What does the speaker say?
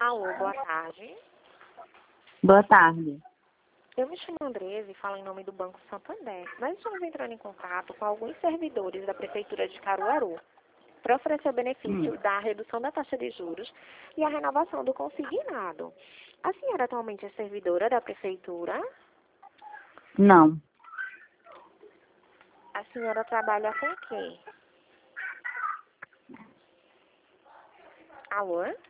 Alô, boa tarde. Boa tarde. Eu me chamo Andresa e falo em nome do Banco Santander. Nós estamos entrando em contato com alguns servidores da Prefeitura de Caruaru para oferecer o benefício da redução da taxa de juros e a renovação do consignado. A senhora atualmente é servidora da Prefeitura? Não. A senhora trabalha com quê? Alô?